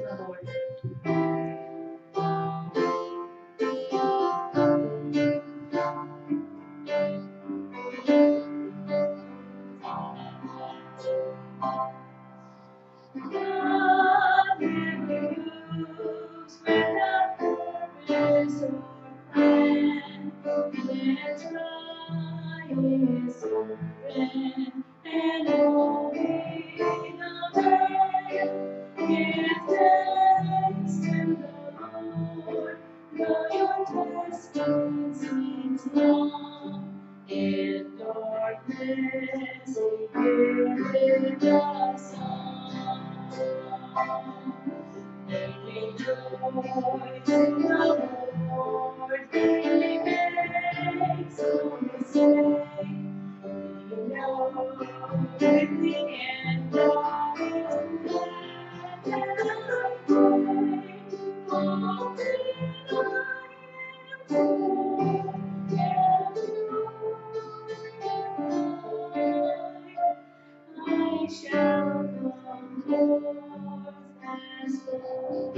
the Lord. God never moves without purpose or plan. Let try His servant and only the man. Give thanks to the Lord, though your distance seems long. In darkness, He giveth us song. And rejoice in the Lord, He makes no mistake. We know with the end of His plan, and I pray, all that I shall come forth as gold.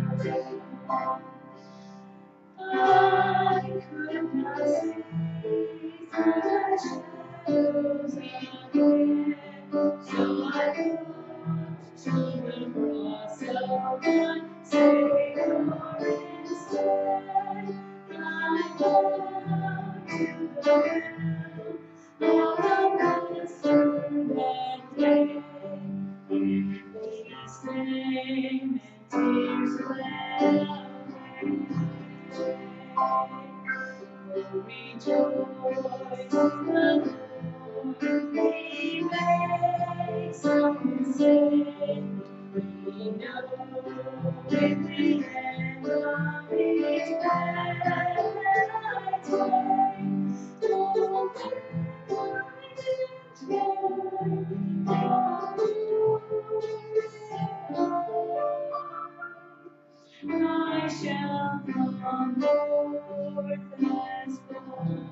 I could not see through the shadows again, so I looked to the cross of my Savior instead. I looked to the ground, all the master that day. These shame and tears fled away. Rejoice in the Lord, He makes no mistake. We know with the end of His plan, and I take no I shall come forth as gold.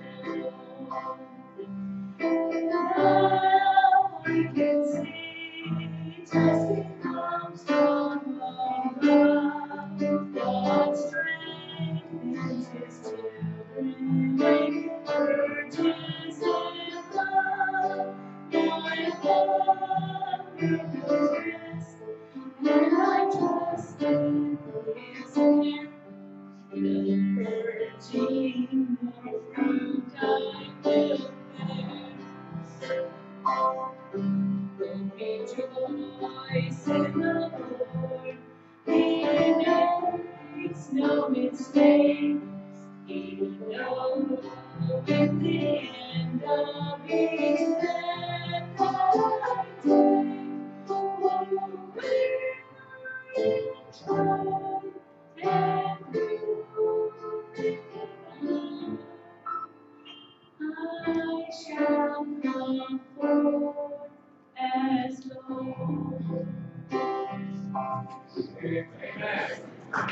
Now I can see testing comes from above. God strengthens His children, urges in love. My hunger goes rest, and I trust in His hand. The purging of fruit I will bear. Rejoice in the Lord, He makes no mistake. He knows with the end of His plan, I take where I try and do. I shall come forth as gold. Amen.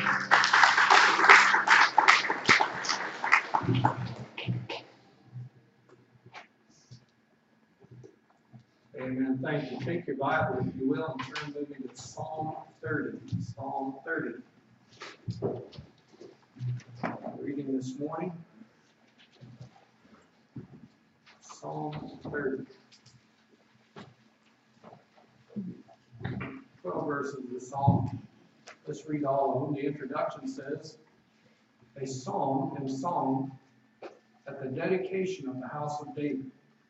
Amen. Thank you. Take your Bible, if you will, and turn with me to Psalm 30. Psalm 30. Reading this morning. Psalm 30. 12 verses of the psalm. Let's read all of them. The introduction says, a psalm and song at the dedication of the house of David.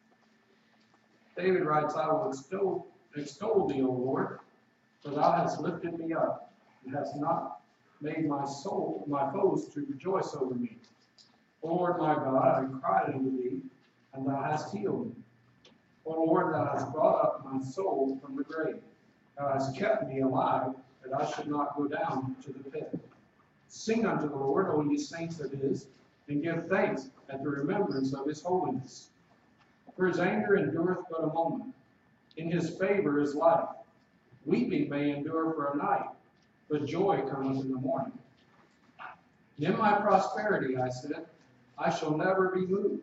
David writes, I will extol thee, O Lord, for thou hast lifted me up, and hast not made my foes to rejoice over me. O Lord my God, I cried unto thee, and thou hast healed me. O Lord, thou hast brought up my soul from the grave. Thou hast kept me alive, that I should not go down to the pit. Sing unto the Lord, O ye saints of His, and give thanks at the remembrance of His holiness. For His anger endureth but a moment. In His favor is life. Weeping may endure for a night, but joy cometh in the morning. In my prosperity, I said, I shall never be moved.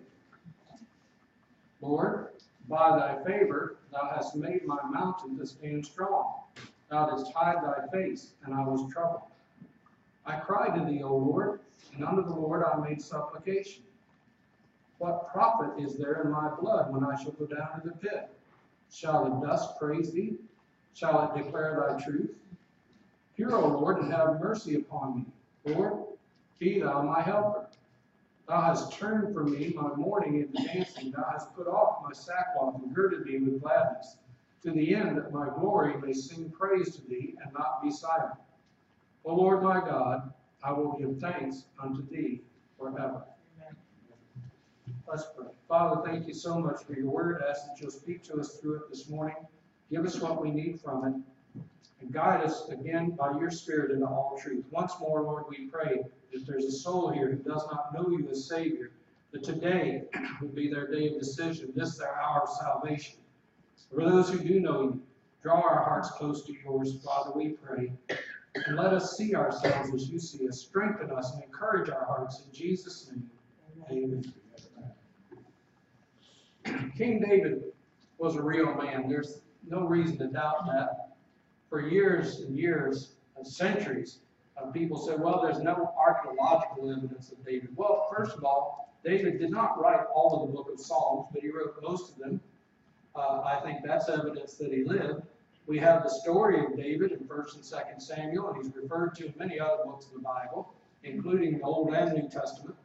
Lord, by thy favor thou hast made my mountain to stand strong. Thou Thou didst hide thy face, and I was troubled. I cried to thee, O Lord, and unto the Lord I made supplication. What profit is there in my blood when I shall go down to the pit? Shall the dust praise thee? Shall it declare thy truth? Hear, O Lord, and have mercy upon me. Lord, be thou my helper. Thou hast turned from me my mourning into dancing. Thou hast put off my sackcloth and girded me with gladness, to the end that my glory may sing praise to thee and not be silent. O Lord my God, I will give thanks unto thee forever. Amen. Let's pray. Father, thank you so much for your word. I ask that you'll speak to us through it this morning. Give us what we need from it, and guide us again by your Spirit into all truth. Once more, Lord, we pray that there's a soul here who does not know you as Savior, that today will be their day of decision, this their hour of salvation. For those who do know you, draw our hearts close to yours, Father, we pray. And let us see ourselves as you see us. Strengthen us and encourage our hearts. In Jesus' name, amen. King David was a real man. There's no reason to doubt that. For years and years, centuries, people said, well, there's no archaeological evidence of David. Well, first of all, David did not write all of the book of Psalms, but he wrote most of them. I think that's evidence that he lived. We have the story of David in 1st and 2nd Samuel, and he's referred to in many other books of the Bible, including the Old and New Testament.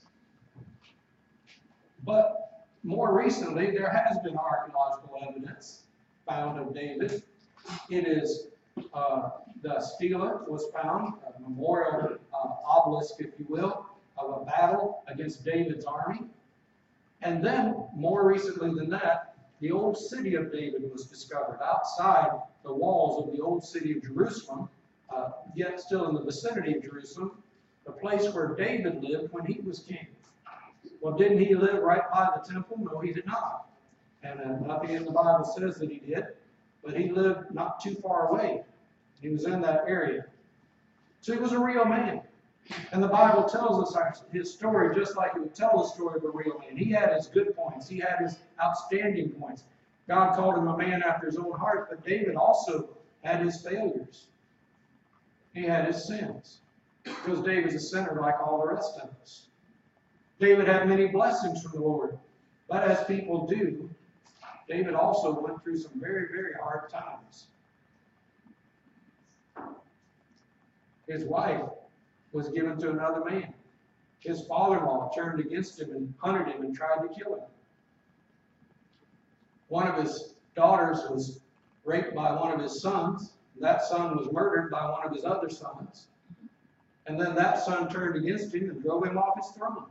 But more recently, there has been archaeological evidence found of David. It is the stela was found, a memorial obelisk, if you will, of a battle against David's army. And then, more recently than that, the old city of David was discovered outside the walls of the old city of Jerusalem, yet still in the vicinity of Jerusalem, the place where David lived when he was king. Well, didn't he live right by the temple? No, he did not. And nothing in the Bible says that he did, but he lived not too far away. He was in that area. So he was a real man. And the Bible tells us his story just like it would tell the story of a real man. He had his good points. He had his outstanding points. God called him a man after his own heart, but David also had his failures. He had his sins. Because David's a sinner like all the rest of us. David had many blessings from the Lord. But as people do, David also went through some very, very hard times. His wife was given to another man. His father-in-law turned against him and hunted him and tried to kill him. One of his daughters was raped by one of his sons. That son was murdered by one of his other sons. And then that son turned against him and drove him off his throne.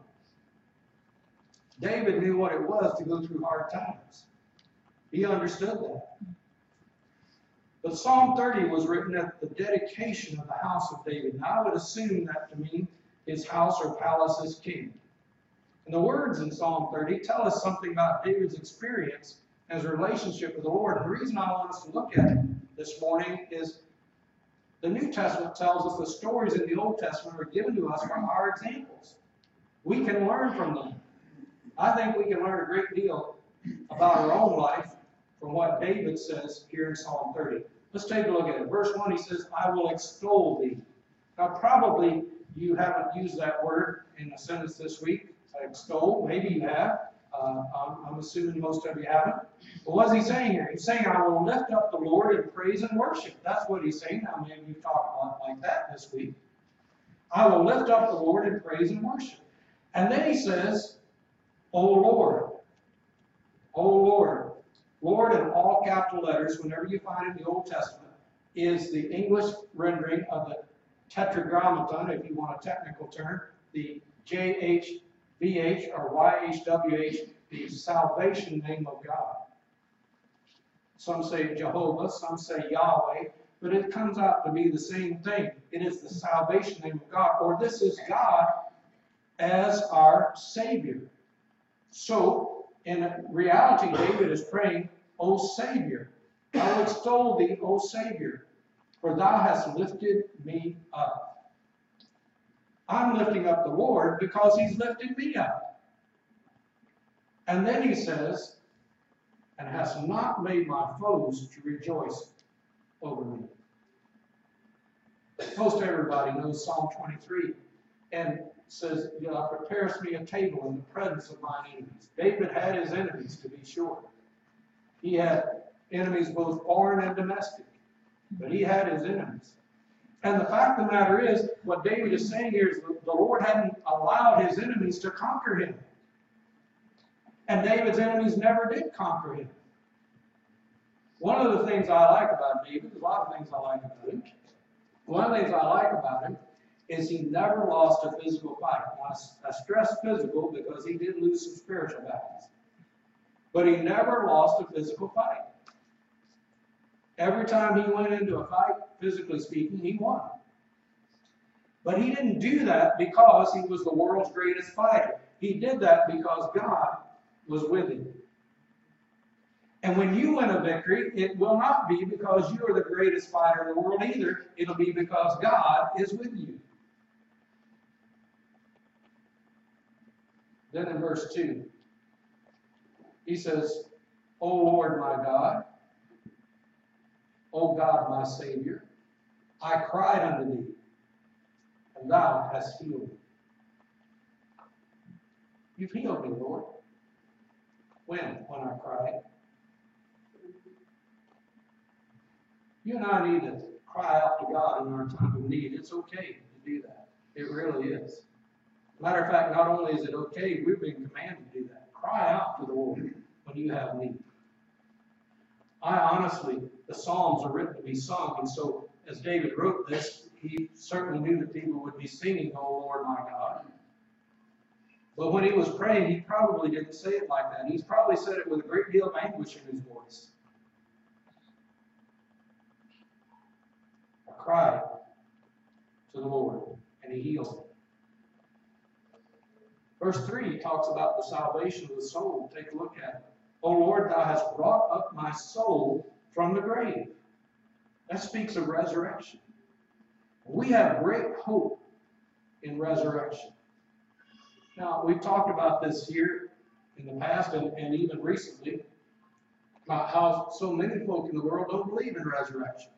David knew what it was to go through hard times. He understood that. But Psalm 30 was written at the dedication of the house of David. And I would assume that to mean his house or palace as king. And the words in Psalm 30 tell us something about David's experience and his relationship with the Lord. And the reason I want us to look at it this morning is the New Testament tells us the stories in the Old Testament are given to us from our examples. We can learn from them. I think we can learn a great deal about our own life from what David says here in Psalm 30. Let's take a look at it. Verse 1, he says, I will extol thee. Now, probably you haven't used that word in a sentence this week, extol. Maybe you have. I'm assuming most of you haven't. But what's he saying here? He's saying, I will lift up the Lord in praise and worship. That's what he's saying. Now, maybe you've talked about like that this week. I will lift up the Lord in praise and worship. And then he says, O Lord. O Lord. Lord in all capital letters, whenever you find it in the Old Testament, is the English rendering of the tetragrammaton, if you want a technical term, the JHVH or YHWH, the salvation name of God. Some say Jehovah, some say Yahweh, but it comes out to be the same thing. It is the salvation name of God, or this is God as our Savior. So, in reality, David is praying, O Savior, I will extol thee, O Savior, for thou hast lifted me up. I'm lifting up the Lord because he's lifted me up. And then he says, and hast not made my foes to rejoice over me. Most everybody knows Psalm 23 and says, you know, prepares me a table in the presence of mine enemies. David had his enemies, to be sure. He had enemies both foreign and domestic, but he had his enemies. And the fact of the matter is, what David is saying here is the Lord hadn't allowed his enemies to conquer him. And David's enemies never did conquer him. One of the things I like about David, there's a lot of things I like about him. One of the things I like about him is he never lost a physical fight. Now, I stress physical because he did lose some spiritual battles. But he never lost a physical fight. Every time he went into a fight, physically speaking, he won. But he didn't do that because he was the world's greatest fighter. He did that because God was with him. And when you win a victory, it will not be because you are the greatest fighter in the world either. It'll be because God is with you. Then in verse 2, he says, O Lord my God, O God my Savior, I cried unto thee, and thou hast healed me. You've healed me, Lord. When I cried. You and I need to cry out to God in our time of need. It's okay to do that. It really is. Matter of fact, not only is it okay, we've been commanded to do that. Cry out to the Lord when you have need. I honestly, the Psalms are written to be sung, and so as David wrote this, he certainly knew that people would be singing, O Lord my God. But when he was praying, he probably didn't say it like that. He's probably said it with a great deal of anguish in his voice. I cried to the Lord, and he healed me. Verse 3 talks about the salvation of the soul. Take a look at it. O Lord, thou hast brought up my soul from the grave. That speaks of resurrection. We have great hope in resurrection. Now, we've talked about this here in the past and even recently, about how so many folk in the world don't believe in resurrection.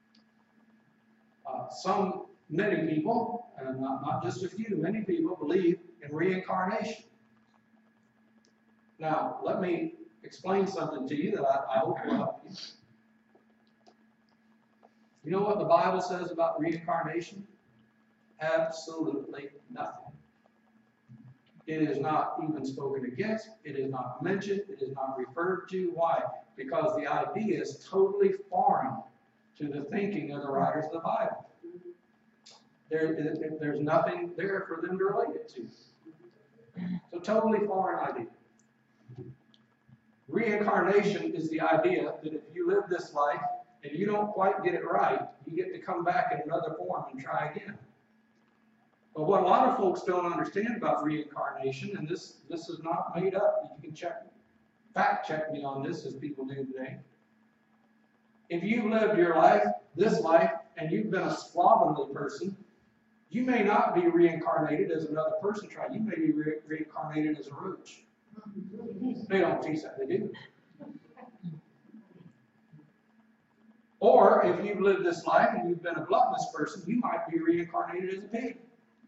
Many people, and not just a few, many people believe in reincarnation. Now, let me explain something to you that I hope will help you. You know what the Bible says about reincarnation? Absolutely nothing. It is not even spoken against. It is not mentioned. It is not referred to. Why? Because the idea is totally foreign to the thinking of the writers of the Bible. There's nothing there for them to relate it to. So totally foreign idea. Reincarnation is the idea that if you live this life and you don't quite get it right, you get to come back in another form and try again. But what a lot of folks don't understand about reincarnation, and this is not made up, you can fact check me on this as people do today. If you've lived your life, this life, and you've been a slovenly person, you may not be reincarnated as another person tried. You may be reincarnated as a roach. They don't teach that, they do. Or if you've lived this life and you've been a gluttonous person, you might be reincarnated as a pig.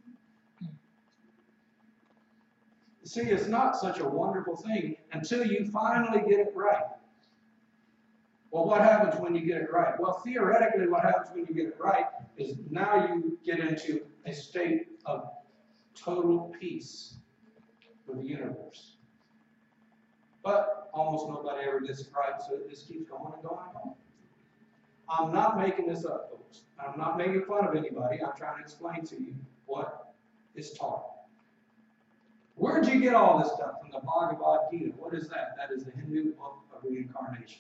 See, it's not such a wonderful thing until you finally get it right. Well, what happens when you get it right? Well, theoretically, what happens when you get it right is now you get into a state of total peace with the universe. But almost nobody ever gets it right, so it just keeps going and going and going. I'm not making this up, folks. I'm not making fun of anybody. I'm trying to explain to you what is taught. Where'd you get all this stuff? From the Bhagavad Gita. What is that? That is the Hindu book of reincarnation.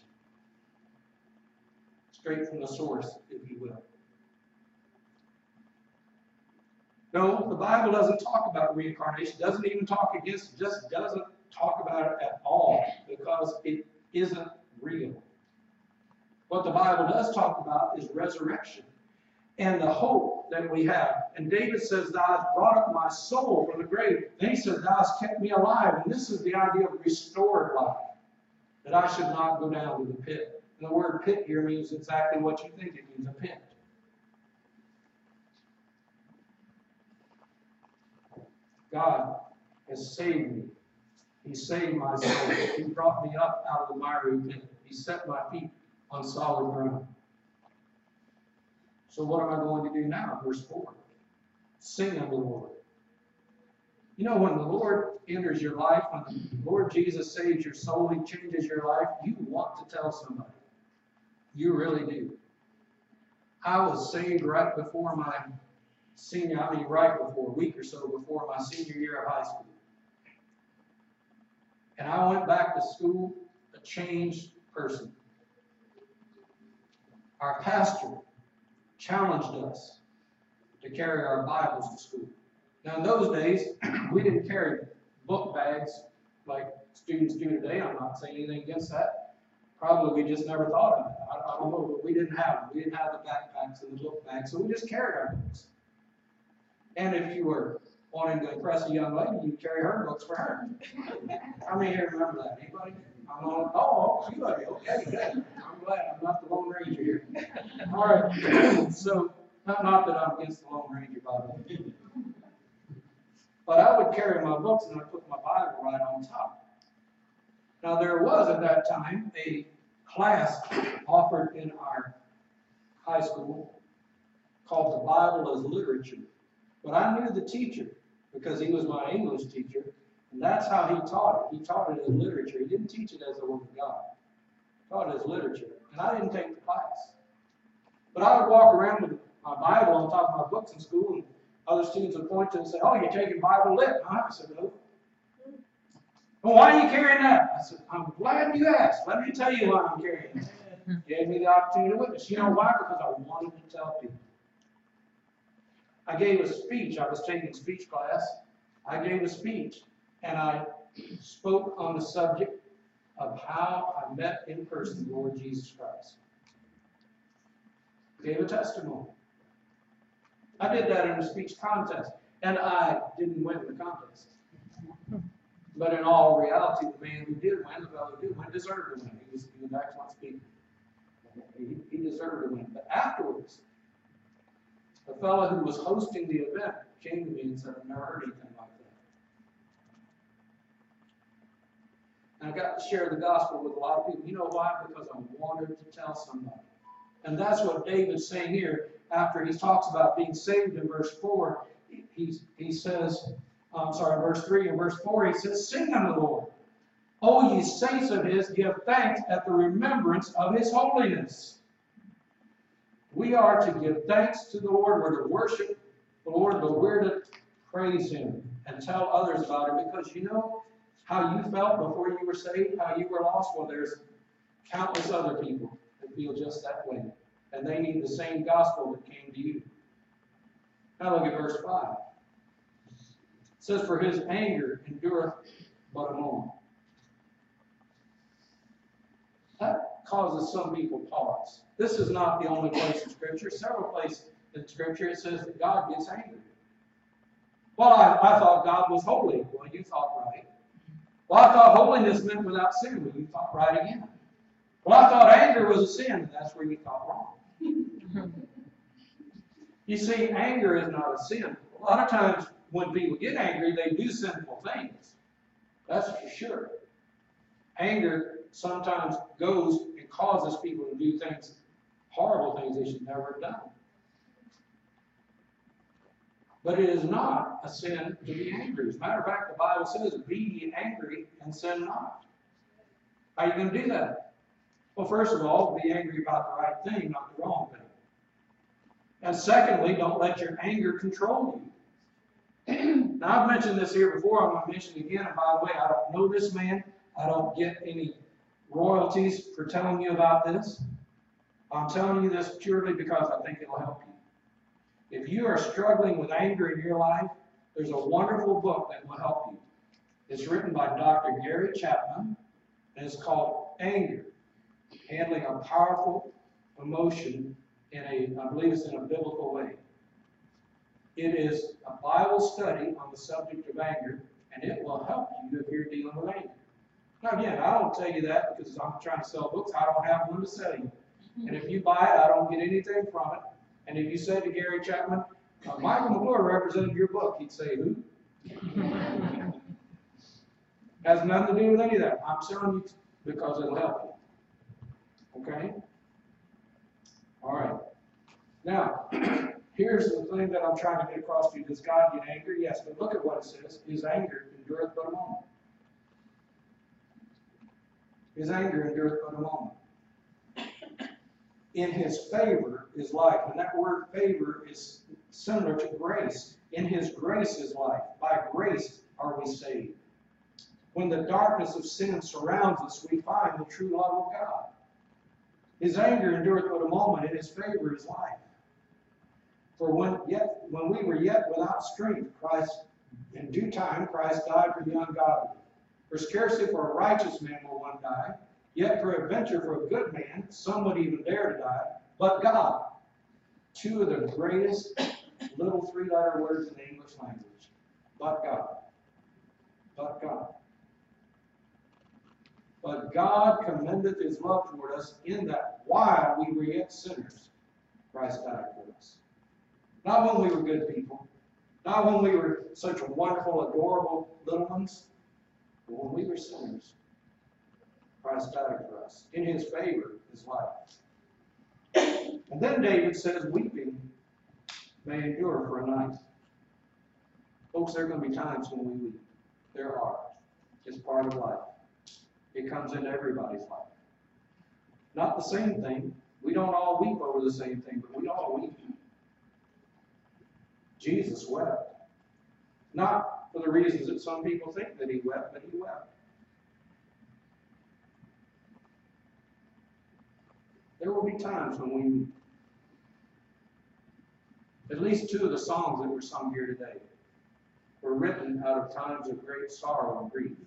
Straight from the source, if you will. No, the Bible doesn't talk about reincarnation, doesn't even talk against it, just doesn't talk about it at all because it isn't real. What the Bible does talk about is resurrection and the hope that we have. And David says, thou hast brought up my soul from the grave. Then he says, thou hast kept me alive. And this is the idea of restored life, that I should not go down to the pit. And the word pit here means exactly what you think it means, a pit. God has saved me. He saved my soul. He brought me up out of the miry pit. He set my feet on solid ground. So what am I going to do now? Verse 4. Sing unto the Lord. You know, when the Lord enters your life, when the Lord Jesus saves your soul, He changes your life, you want to tell somebody. You really do. I was saved right before my right before, a week or so before my senior year of high school. And I went back to school a changed person. Our pastor challenged us to carry our Bibles to school. Now, in those days, we didn't carry book bags like students do today. I'm not saying anything against that. Probably we just never thought of it. I don't know, but we didn't have them. We didn't have the backpacks and the book bags, so we just carried our books. And if you were wanting to impress a young lady, you'd carry her books for her. How many here remember that? Anybody? Anybody. Okay, good. I'm glad I'm not the Lone Ranger here. All right. So, not that I'm against the Lone Ranger, by the way. But I would carry my books and I'd put my Bible right on top. Now, there was at that time a class offered in our high school called the Bible as Literature. But I knew the teacher because he was my English teacher, and that's how he taught it. He taught it as literature. He didn't teach it as the Word of God. He taught it as literature. And I didn't take the class. But I would walk around with my Bible on top of my books in school, and other students would point to it and say, "Oh, you're taking Bible lit, huh?" I said, "No." "Well, why are you carrying that?" I said, "I'm glad you asked. Let me tell you why I'm carrying it." Gave me the opportunity to witness. You know why? Because I wanted to tell people. I gave a speech. I was taking speech class. I gave a speech, and I spoke on the subject of how I met in person the Lord Jesus Christ. Gave a testimony. I did that in a speech contest, and I didn't win the contest. But in all reality, the man who did win, the fellow who did win, deserved to win. He was an excellent speaker. He deserved to win. But afterwards, the fellow who was hosting the event came to me and said, "I've never heard anything like that." And I got to share the gospel with a lot of people. You know why? Because I wanted to tell somebody. And that's what David's saying here after he talks about being saved in verse 4. He says, verse 3 and verse 4, he says, "Sing unto the Lord. O ye saints of his, give thanks at the remembrance of his holiness." We are to give thanks to the Lord. We're to worship the Lord, but we're to praise Him and tell others about Him. Because you know how you felt before you were saved, how you were lost? Well, there's countless other people that feel just that way. And they need the same gospel that came to you. Now look at verse 5. It says, "For His anger endureth but a moment." That causes some people pause. This is not the only place in Scripture. Several places in Scripture it says that God gets angry. Well, I thought God was holy. Well, you thought right. Well, I thought holiness meant without sin. Well, you thought right again. Well, I thought anger was a sin. And that's where you thought wrong. You see, anger is not a sin. A lot of times when people get angry, they do sinful things. That's for sure. Anger sometimes goes and causes people to do things, horrible things they should never have done. But it is not a sin to be angry. As a matter of fact, the Bible says, "Be ye angry and sin not." How are you going to do that? Well, first of all, be angry about the right thing, not the wrong thing. And secondly, don't let your anger control you. Now, I've mentioned this here before. I'm going to mention it again. And by the way, I don't know this man. I don't get any royalties for telling you about this. I'm telling you this purely because I think it'll help you. If you are struggling with anger in your life, there's a wonderful book that will help you. It's written by Dr. Gary Chapman, and it's called Anger, Handling a Powerful Emotion in I believe it's in a biblical way. It is a Bible study on the subject of anger, and it will help you if you're dealing with anger. Now again, I don't tell you that because I'm trying to sell books. I don't have one to sell you. And if you buy it, I don't get anything from it. And if you said to Gary Chapman, "Michael McClure represented your book," he'd say, "Who?" Has nothing to do with any of that. I'm telling you because it'll help you. Okay? All right. Now, here's the thing that I'm trying to get across to you. Does God get angry? Yes, but look at what it says. His anger endureth but a moment. His anger endureth but a moment. In his favor is life. And that word favor is similar to grace. In his grace is life. By grace are we saved. When the darkness of sin surrounds us, we find the true love of God. His anger endureth but a moment. In his favor is life. For when we were yet without strength, in due time, Christ died for the ungodly. For scarcely for a righteous man will one die, yet peradventure for a good man, some would even dare to die. But God, two of the greatest little three-letter words in the English language. But God. But God. But God commendeth his love toward us in that while we were yet sinners, Christ died for us. Not when we were good people. Not when we were such wonderful, adorable little ones. But when we were sinners, Christ died for us. In his favor is life. And then David says, weeping may endure for a night. Folks, there are going to be times when we weep. There are. It's part of life. It comes into everybody's life. Not the same thing. We don't all weep over the same thing, but we all weep. Jesus wept. Not for the reasons that some people think that he wept, but he wept. There will be times when we weep. At least two of the songs that were sung here today were written out of times of great sorrow and grief.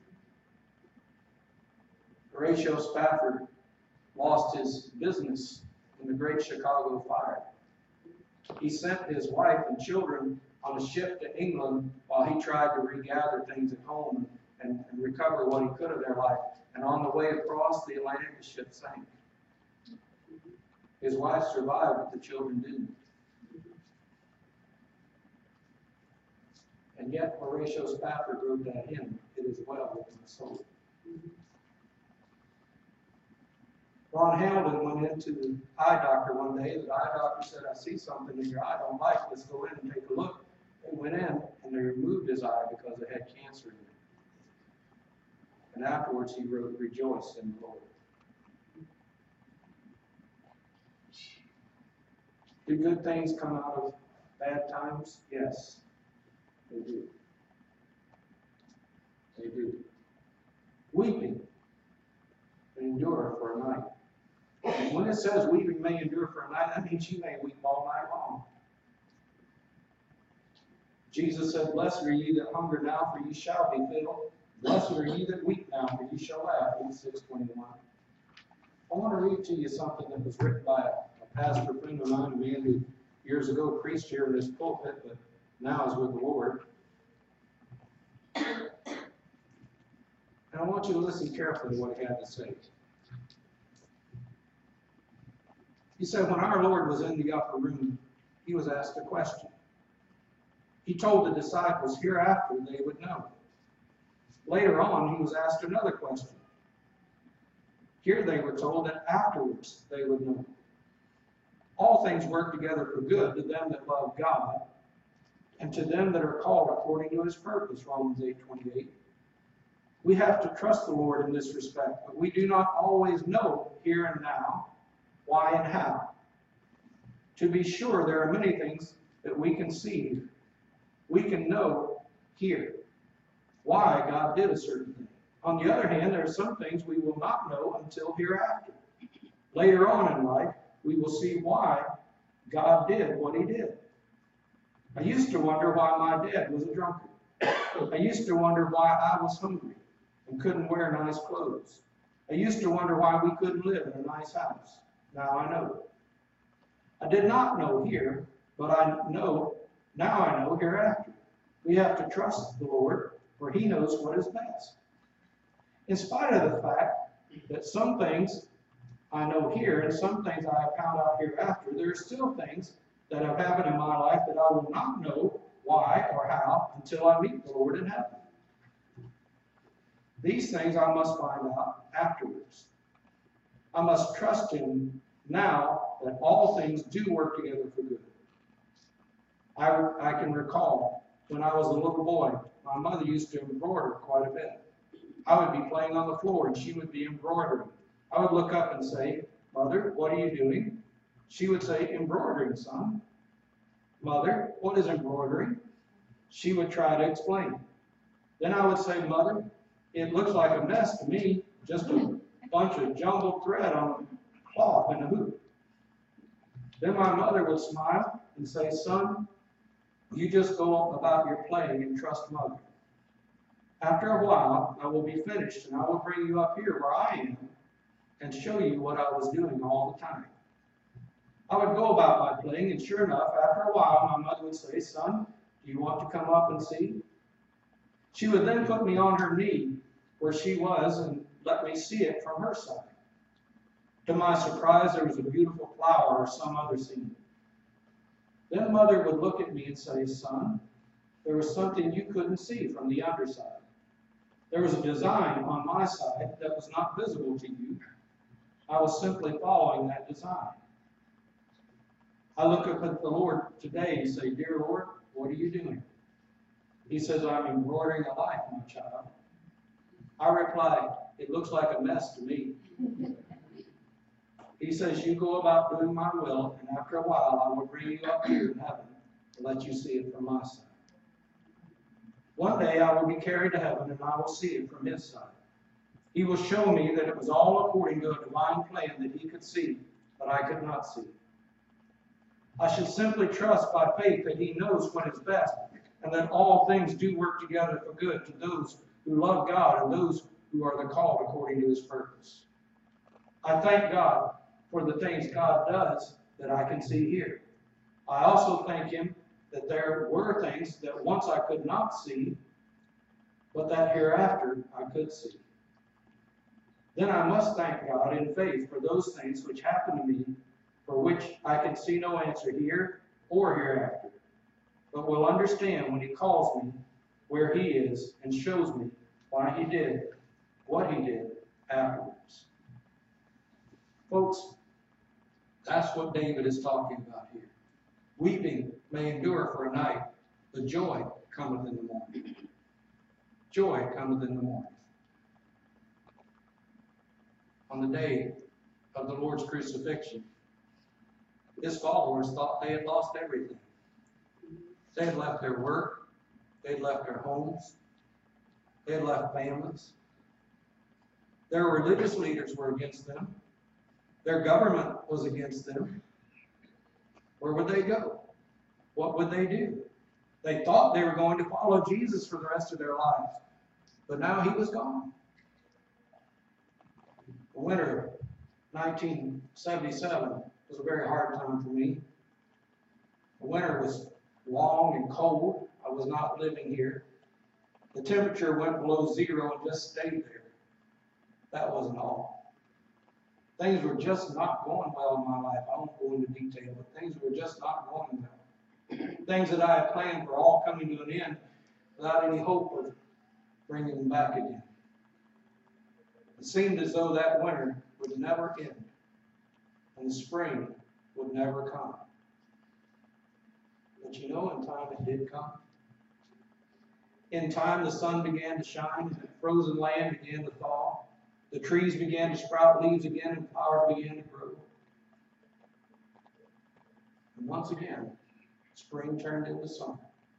Horatio Spafford lost his business in the Great Chicago Fire. He sent his wife and children on a ship to England while he tried to regather things at home and recover what he could of their life. And on the way across the Atlantic, the ship sank. His wife survived, but the children didn't. And yet Horatio Spafford wrote that hymn, "It is well with my soul." Ron Hamilton went into the eye doctor one day. The eye doctor said, "I see something in your eye I don't like. Let's go in and take a look." They went in and they removed his eye because it had cancer in it. And afterwards he wrote, "Rejoice in the Lord." Do good things come out of bad times? Yes, they do. They do. Weeping may endure for a night. And when it says weeping may endure for a night, that means you may weep all night long. Jesus said, "Blessed are ye that hunger now, for ye shall be filled. Blessed are ye that weep now, for ye shall laugh." Luke 6:21. I want to read to you something that was written by a pastor friend of mine, a man who years ago preached here in this pulpit, but now is with the Lord. And I want you to listen carefully to what he had to say. He said, when our Lord was in the upper room, he was asked a question. He told the disciples hereafter they would know. Later on, he was asked another question. Here they were told that afterwards they would know. All things work together for good to them that love God and to them that are called according to his purpose, Romans 8:28. We have to trust the Lord in this respect, but we do not always know here and now why and how. To be sure, there are many things that we can see, we can know here, why God did a certain thing. On the other hand, there are some things we will not know until hereafter. Later on in life, we will see why God did what he did. I used to wonder why my dad was a drunkard. I used to wonder why I was hungry and couldn't wear nice clothes. I used to wonder why we couldn't live in a nice house. Now I know. I did not know here, but now I know hereafter. We have to trust the Lord, for he knows what is best. In spite of the fact that some things I know here and some things I have found out hereafter, there are still things that have happened in my life that I will not know why or how until I meet the Lord in heaven. These things I must find out afterwards. I must trust Him now that all things do work together for good. I can recall when I was a little boy, my mother used to embroider quite a bit. I would be playing on the floor and she would be embroidering. I would look up and say, "Mother, what are you doing?" She would say, "Embroidering, son." "Mother, what is embroidering?" She would try to explain. Then I would say, "Mother, it looks like a mess to me, just a bunch of jumbled thread on a cloth and a hoop." Then my mother would smile and say, "Son, you just go about your playing and trust Mother. After a while, I will be finished and I will bring you up here where I am and show you what I was doing all the time." I would go about my playing, and sure enough, after a while, my mother would say, "Son, do you want to come up and see?" She would then put me on her knee where she was and let me see it from her side. To my surprise, there was a beautiful flower or some other scene. Then Mother would look at me and say, "Son, there was something you couldn't see from the underside. There was a design on my side that was not visible to you. I was simply following that design." I look up at the Lord today and say, "Dear Lord, what are you doing?" He says, "I'm embroidering a life, my child." I reply, "It looks like a mess to me." He says, "You go about doing my will, and after a while I will bring you up here in heaven to let you see it from my side. One day I will be carried to heaven, and I will see it from His side. He will show me that it was all according to a divine plan that He could see, but I could not see. I should simply trust by faith that He knows what is best, and that all things do work together for good to those who love God and those who are the called according to His purpose. I thank God for the things God does that I can see here. I also thank Him that there were things that once I could not see, but that hereafter I could see. Then I must thank God in faith for those things which happen to me, for which I can see no answer here or hereafter, but will understand when He calls me where He is and shows me why He did what He did afterwards." Folks, that's what David is talking about here. Weeping may endure for a night, but joy cometh in the morning. Joy cometh in the morning. On the day of the Lord's crucifixion, His followers thought they had lost everything. They had left their work. They had left their homes. They had left families. Their religious leaders were against them. Their government was against them. Where would they go? What would they do? They thought they were going to follow Jesus for the rest of their lives, but now He was gone. The winter of 1977 was a very hard time for me. The winter was long and cold. I was not living here. The temperature went below zero and just stayed there. That wasn't all. Things were just not going well in my life. I won't go into detail, but things were just not going well. Things that I had planned were all coming to an end without any hope of bringing them back again. It seemed as though that winter would never end, and the spring would never come. But you know, in time it did come. In time the sun began to shine, and the frozen land began to thaw. The trees began to sprout leaves again, and flowers began to grow. And once again, spring turned into summer.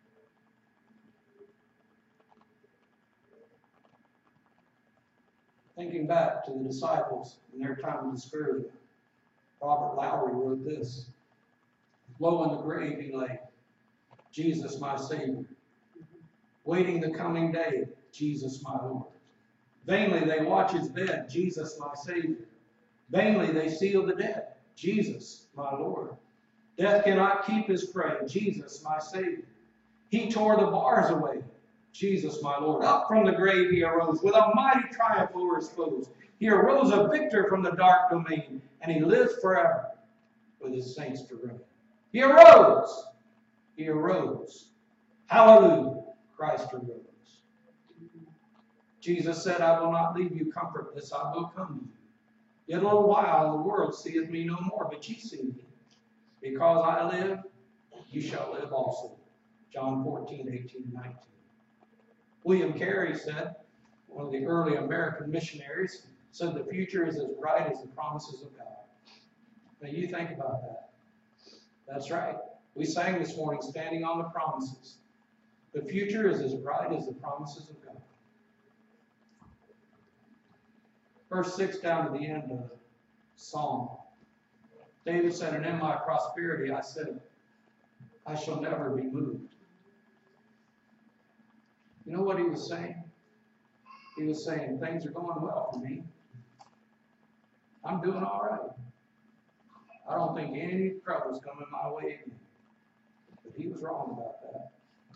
Thinking back to the disciples in their time of discouragement, Robert Lowry wrote this: "Low in the grave He lay, Jesus my Savior, waiting the coming day, Jesus my Lord. Vainly they watch His bed, Jesus my Savior. Vainly they seal the dead, Jesus my Lord. Death cannot keep His prey, Jesus my Savior. He tore the bars away, Jesus my Lord. Up from the grave He arose, with a mighty triumph over His foes. He arose a victor from the dark domain, and He lives forever with His saints to reign." He arose. He arose. Hallelujah. Christ arose. Jesus said, I will not leave you comfortless, I will come to you. Yet a little while, and the world seeth me no more, but ye see me. Because I live, you shall live also. John 14:18-19. William Carey said, one of the early American missionaries, said the future is as bright as the promises of God. Now you think about that. That's right. We sang this morning, standing on the promises. The future is as bright as the promises of God. Verse 6 down to the end of the Psalm. David said, and in my prosperity I said, I shall never be moved. You know what he was saying? He was saying, things are going well for me. I'm doing all right. I don't think any trouble's coming my way again. But he was wrong about that.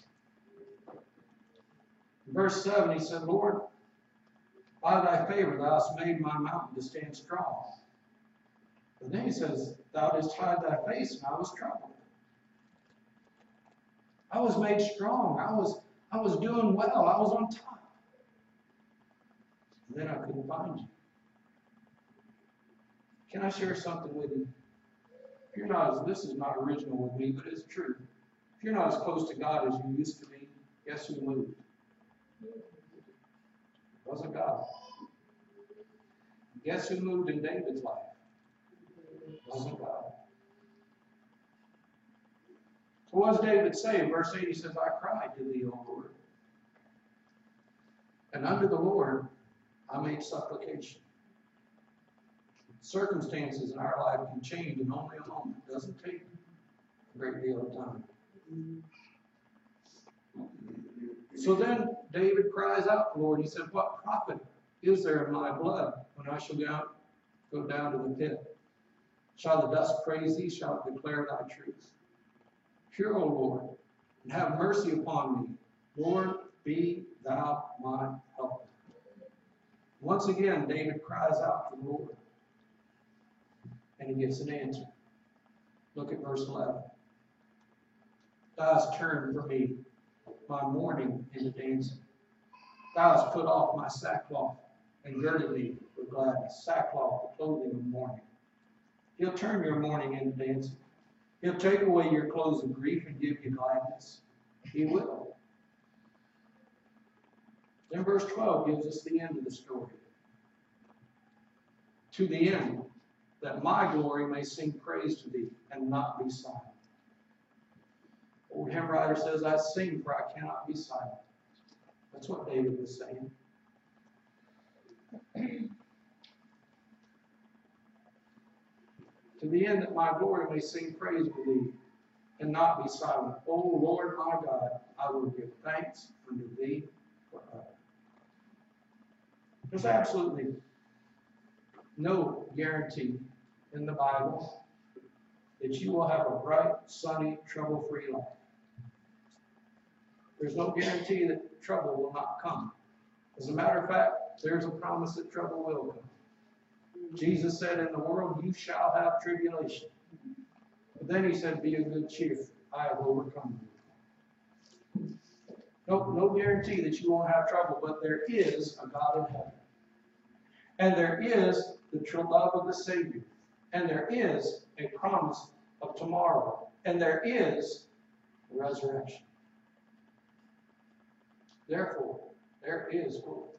In verse 7, he said, Lord, by thy favor thou hast made my mountain to stand strong. But then he says, thou didst hide thy face, and I was troubled. I was made strong. I was doing well. I was on top. And then I couldn't find you. Can I share something with you? If you're not, this is not original with me, but it's true. If you're not as close to God as you used to be, guess who moved? It wasn't God. Guess who moved in David's life? It wasn't God. So what does David say? In verse 8, he says, I cried to thee, O Lord. And unto the Lord I made supplication. Circumstances in our life can change in only a moment. It doesn't take a great deal of time. So then David cries out to the Lord. He said, what profit is there in my blood when I shall go down to the pit? Shall the dust praise thee? Shall it declare thy truth? Hear, O Lord, and have mercy upon me. Lord, be thou my helper. Once again, David cries out to the Lord. And he gets an answer. Look at verse 11. Thou hast turned for me my mourning into dancing. Thou hast put off my sackcloth and girded me with gladness. Sackcloth, the clothing of mourning. He'll turn your mourning into dancing. He'll take away your clothes of grief and give you gladness. He will. Then verse 12 gives us the end of the story. To the end, that my glory may sing praise to thee and not be silent. Old hymn writer says, I sing for I cannot be silent. That's what David was saying. To the end that my glory may sing praise to thee and not be silent. O Lord my God, I will give thanks unto thee forever. There's absolutely no guarantee in the Bible that you will have a bright, sunny, trouble-free life. There's no guarantee that trouble will not come. As a matter of fact, there's a promise that trouble will come. Jesus said, in the world you shall have tribulation. But then he said, be of good cheer. I have overcome you. No guarantee that you won't have trouble, but there is a God in heaven. And there is the true love of the Savior. And there is a promise of tomorrow. And there is a resurrection. Therefore, there is hope.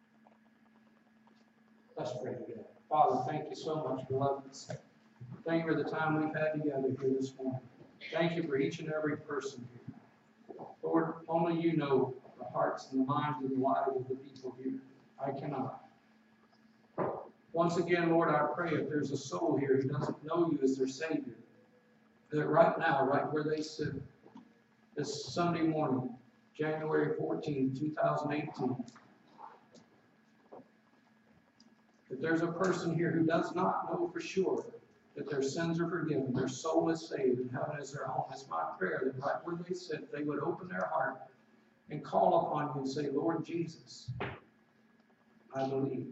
Let's pray together. Father, thank you so much for loving us. Thank you for the time we've had together here this morning. Thank you for each and every person here. Lord, only you know the hearts and the minds and the lives of the people here. I cannot. Once again, Lord, I pray if there's a soul here who doesn't know you as their Savior, that right now, right where they sit, this Sunday morning, January 14, 2018, that there's a person here who does not know for sure that their sins are forgiven, their soul is saved, and heaven is their home. It's my prayer that right where they sit, they would open their heart and call upon you and say, Lord Jesus, I believe.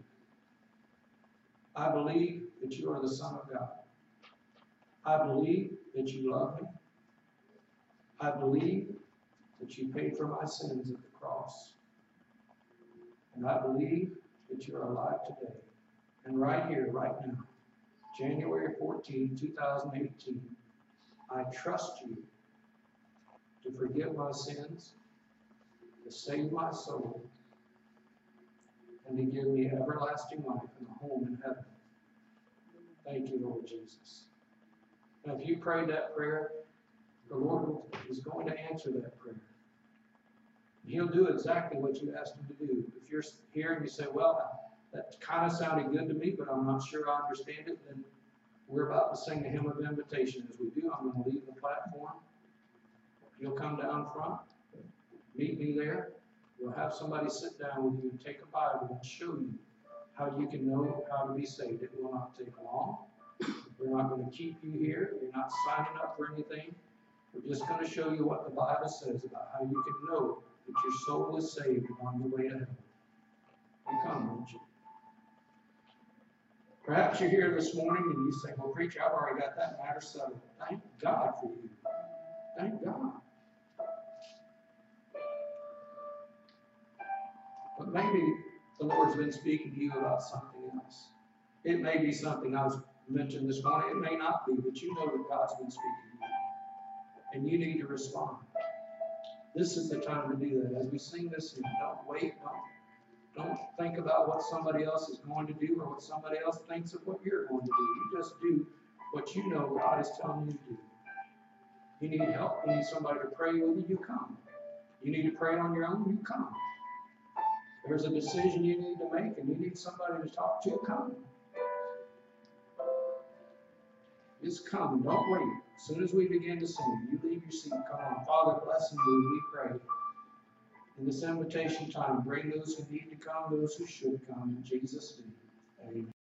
I believe that you are the Son of God. I believe that you love me. I believe that you paid for my sins at the cross. And I believe that you are alive today. And right here, right now, January 14, 2018, I trust you to forgive my sins, to save my soul, and to give me everlasting life and a home in heaven. Thank you, Lord Jesus. Now, if you prayed that prayer, the Lord is going to answer that prayer. He'll do exactly what you asked him to do. If you're here and you say, well, that kind of sounded good to me, but I'm not sure I understand it, then we're about to sing a hymn of invitation. As we do, I'm going to leave the platform. You'll come down front, meet me there. We'll have somebody sit down with you and take a Bible and show you how you can know how to be saved. It will not take long. We're not going to keep you here. You're not signing up for anything. We're just going to show you what the Bible says about how you can know that your soul is saved and on the way to heaven. You come, won't you? Perhaps you're here this morning and you say, well, preacher, I've already got that matter settled. Thank God for you. Thank God. But maybe the Lord's been speaking to you about something else. It may be something I was mentioned this morning. It may not be, but you know that God's been speaking to you. And you need to respond. This is the time to do that. As we sing this, don't wait. Don't think about what somebody else is going to do or what somebody else thinks of what you're going to do. You just do what you know God is telling you to do. You need help. You need somebody to pray with you. You come. You need to pray on your own. You come. There's a decision you need to make and you need somebody to talk to. Come. Just come. Don't wait. As soon as we begin to sing, you leave your seat. Come on. Father, bless you. We pray. In this invitation time, bring those who need to come, those who should come. In Jesus' name, amen.